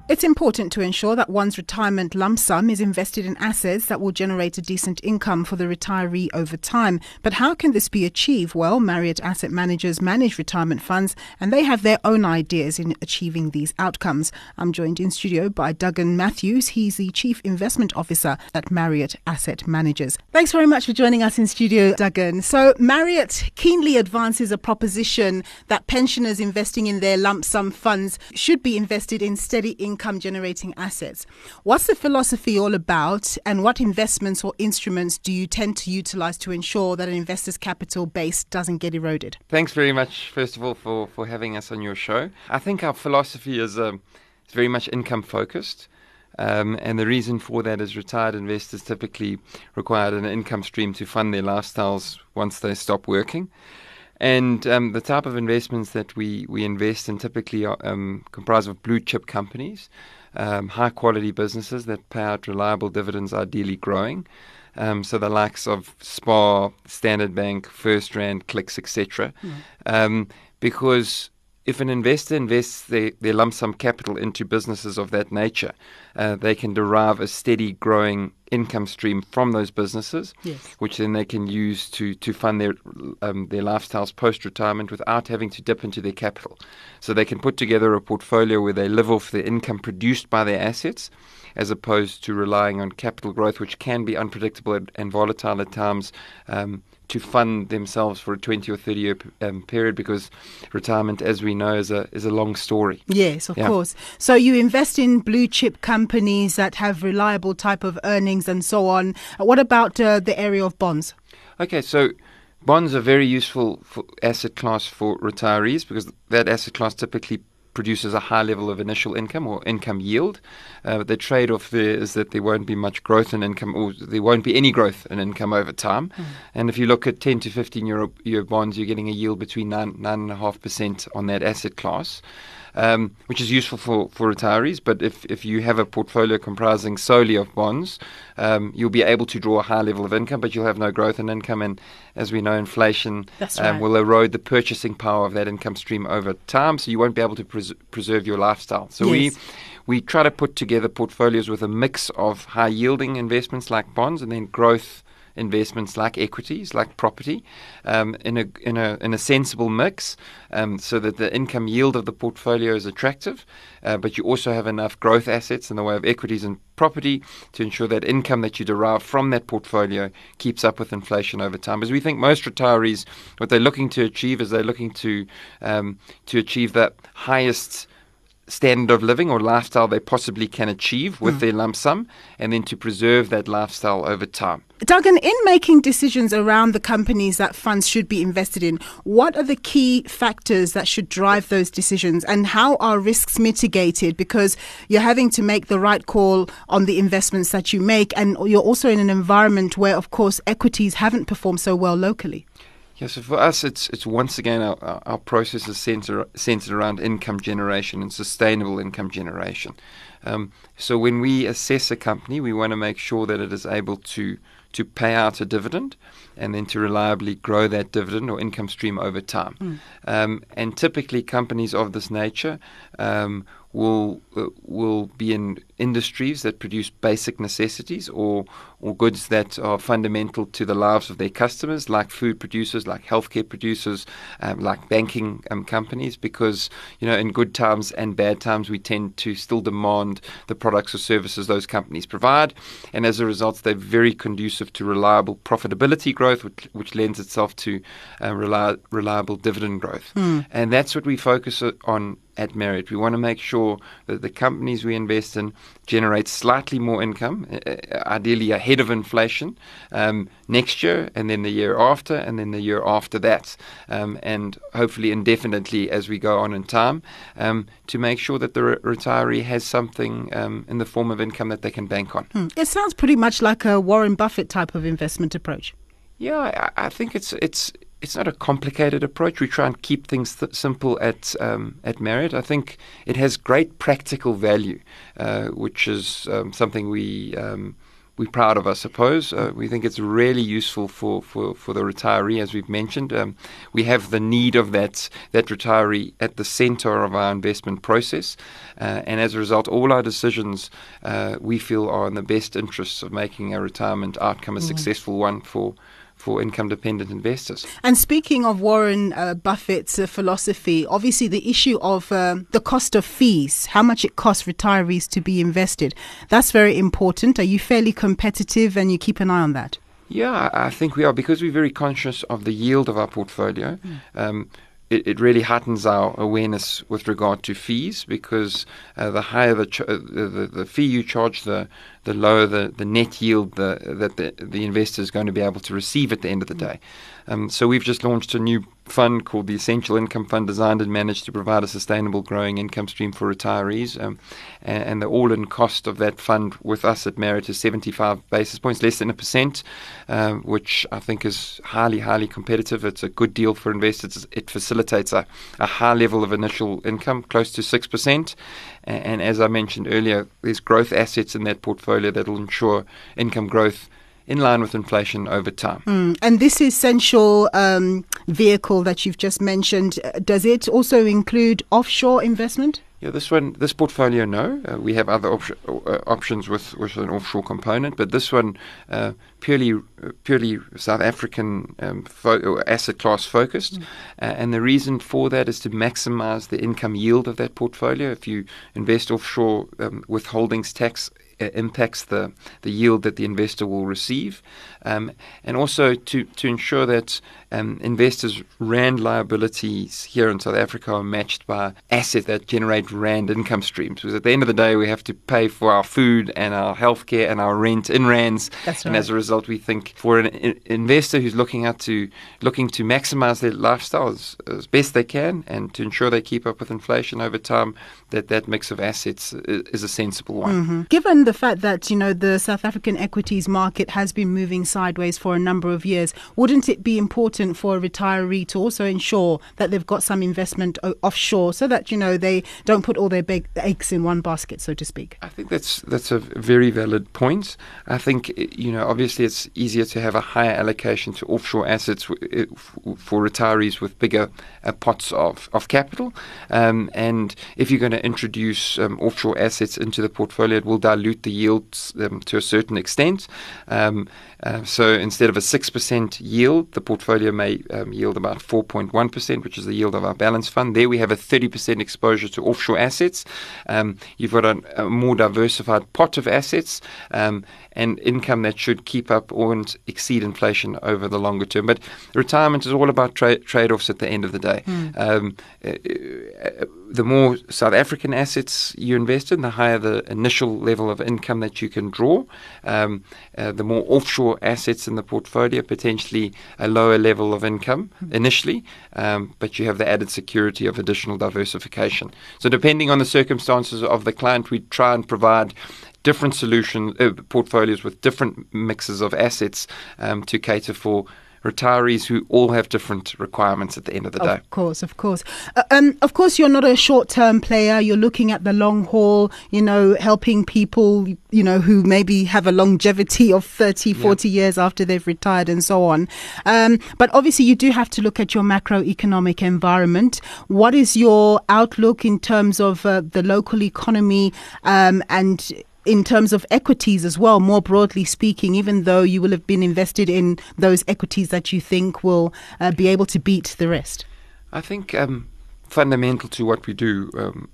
It's important to ensure that one's retirement lump sum is invested in assets that will generate a decent income for the retiree over time. But how can this be achieved? Well, Marriott Asset Managers manage retirement funds and they have their own ideas in achieving these outcomes. I'm joined in studio by Duggan Matthews. He's the Chief Investment Officer at Marriott Asset Managers. Thanks very much for joining us in studio, Duggan. So Marriott keenly advances a proposition that pensioners investing in their lump sum funds should be invested in steady income generating assets. What's the philosophy all about, and what investments or instruments do you tend to utilize to ensure that an investor's capital base doesn't get eroded? Thanks very much, first of all, for having us on your show. I think our philosophy is very much income focused. And the reason for that is retired investors typically require an income stream to fund their lifestyles once they stop working. And the type of investments that we invest in typically are, comprise of blue chip companies, high quality businesses that pay out reliable dividends, ideally growing. So the likes of Spar, Standard Bank, FirstRand, Clicks, etc. Because if an investor invests their lump sum capital into businesses of that nature, they can derive a steady growing income stream from those businesses, which then they can use to fund their lifestyles post-retirement without having to dip into their capital. So they can put together a portfolio where they live off the income produced by their assets, as opposed to relying on capital growth, which can be unpredictable and volatile at times, to fund themselves for a 20 or 30 year period, because retirement, as we know, is a long story. Yes, of course. So you invest in blue chip companies that have reliable type of earnings and so on. What about the area of bonds? Okay, so bonds are very useful for asset class for retirees, because that asset class typically produces a high level of initial income or income yield. The trade-off there is that there won't be much growth in income, or there won't be any growth in income over time. And if you look at 10 to 15-year bonds, you're getting a yield between 9.5% on that asset class, which is useful for retirees. But if you have a portfolio comprising solely of bonds, you'll be able to draw a high level of income, but you'll have no growth in income. And as we know, inflation will erode the purchasing power of that income stream over time, so you won't be able to preserve your lifestyle. So we try to put together portfolios with a mix of high-yielding investments like bonds and then growth investments like equities, like property, in a sensible mix, so that the income yield of the portfolio is attractive, but you also have enough growth assets in the way of equities and property to ensure that income that you derive from that portfolio keeps up with inflation over time. Because we think most retirees, what they're looking to achieve is they're looking to achieve that highest standard of living or lifestyle they possibly can achieve with their lump sum, and then to preserve that lifestyle over time. Duggan, in making decisions around the companies that funds should be invested in, what are the key factors that should drive those decisions, and how are risks mitigated? Because you're having to make the right call on the investments that you make, and you're also in an environment where, of course, equities haven't performed so well locally. Yeah, so for us, it's once again our process is centered around income generation and sustainable income generation. So when we assess a company, we want to make sure that it is able to pay out a dividend and then to reliably grow that dividend or income stream over time. And typically companies of this nature will be in industries that produce basic necessities or goods that are fundamental to the lives of their customers, like food producers, like healthcare producers, like banking companies, because in good times and bad times we tend to still demand the products or services those companies provide, and as a result they're very conducive to reliable profitability growth, which lends itself to reliable dividend growth. And that's what we focus on at Marriott. We want to make sure that the companies we invest in generate slightly more income, ideally ahead of inflation, next year, and then the year after, and then the year after that, and hopefully indefinitely as we go on in time, to make sure that the retiree has something in the form of income that they can bank on. It sounds pretty much like a Warren Buffett type of investment approach. Yeah, I think it's not a complicated approach. We try and keep things simple at Marriott. I think it has great practical value, which is something we we're proud of, I suppose. We think it's really useful for the retiree, as we've mentioned. We have the need of that retiree at the center of our investment process. And as a result, all our decisions we feel are in the best interests of making a retirement outcome a successful one for income-dependent investors. And speaking of Warren Buffett's philosophy, obviously the issue of the cost of fees, how much it costs retirees to be invested, that's very important. Are you fairly competitive and you keep an eye on that? Yeah, I think we are, because we're very conscious of the yield of our portfolio. It really heightens our awareness with regard to fees, because the higher the fee you charge, the lower the net yield that the investor is going to be able to receive at the end of the day. So we've just launched a new fund called the Essential Income Fund, designed and managed to provide a sustainable growing income stream for retirees. And the all-in cost of that fund with us at Marriott is 75 basis points, less than 1%, which I think is highly, highly competitive. It's a good deal for investors. It facilitates a high level of initial income, close to 6%. And as I mentioned earlier, there's growth assets in that portfolio that will ensure income growth in line with inflation over time. And this essential vehicle that you've just mentioned, does it also include offshore investment? Yeah, this portfolio, no. We have other options with an offshore component, but this one purely South African asset class focused. And the reason for that is to maximize the income yield of that portfolio. If you invest offshore, withholdings tax impacts the yield that the investor will receive, and also to ensure that investors' rand liabilities here in South Africa are matched by assets that generate rand income streams. Because at the end of the day, we have to pay for our food and our healthcare and our rent in rands. That's right. And as a result, we think for an investor who's looking to maximize their lifestyle as best they can, and to ensure they keep up with inflation over time, that mix of assets is a sensible one. Given the fact that, the South African equities market has been moving sideways for a number of years, wouldn't it be important for a retiree to also ensure that they've got some investment offshore, so that, they don't put all their big eggs in one basket, so to speak? I think that's a very valid point. I think, obviously it's easier to have a higher allocation to offshore assets for retirees with bigger pots of capital. And if you're going to introduce offshore assets into the portfolio, it will dilute the yields to a certain extent. So instead of a 6% yield, the portfolio may yield about 4.1%, which is the yield of our balance fund. There we have a 30% exposure to offshore assets. You've got a more diversified pot of assets and income that should keep up or exceed inflation over the longer term. But retirement is all about trade-offs at the end of the day. The more South African assets you invest in, the higher the initial level of income that you can draw. The more offshore assets in the portfolio, potentially a lower level of income initially, but you have the added security of additional diversification. So depending on the circumstances of the client, we try and provide different portfolios with different mixes of assets to cater for retirees who all have different requirements at the end of the day. Of course. Of course, you're not a short-term player. You're looking at the long haul, helping people, who maybe have a longevity of 30, 40 years after they've retired and so on. But obviously, you do have to look at your macroeconomic environment. What is your outlook in terms of the local economy and in terms of equities as well, more broadly speaking, even though you will have been invested in those equities that you think will be able to beat the rest? I think fundamental to what we do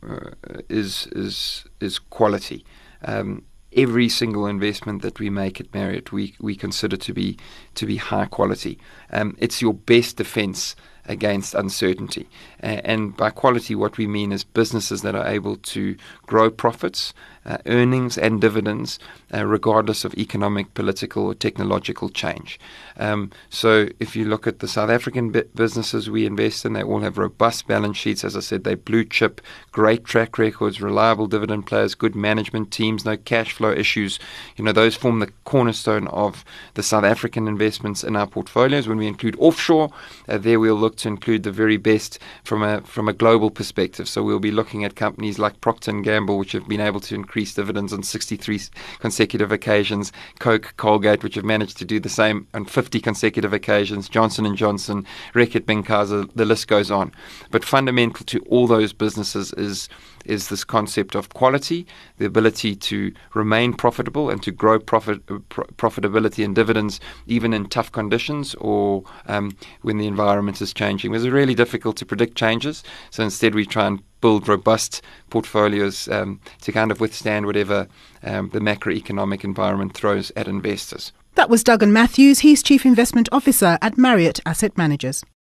is quality. Every single investment that we make at Marriott, we consider to be high quality. It's your best defense against uncertainty. And by quality, what we mean is businesses that are able to grow profits, earnings and dividends, regardless of economic, political or technological change. So if you look at the South African businesses we invest in, they all have robust balance sheets. As I said, they're blue chip, great track records, reliable dividend players, good management teams, no cash flow issues. Those form the cornerstone of the South African investments in our portfolios. When we include offshore, there we'll look look to include the very best from a global perspective. So we'll be looking at companies like Procter & Gamble, which have been able to increase dividends on 63 consecutive occasions, Coke, Colgate, which have managed to do the same on 50 consecutive occasions, Johnson & Johnson, Reckitt Benckiser, the list goes on. But fundamental to all those businesses is this concept of quality, the ability to remain profitable and to grow profitability and dividends even in tough conditions or when the environment is changing. It's really difficult to predict changes, so instead we try and build robust portfolios to kind of withstand whatever the macroeconomic environment throws at investors. That was Duggan Matthews. He's Chief Investment Officer at Marriott Asset Managers.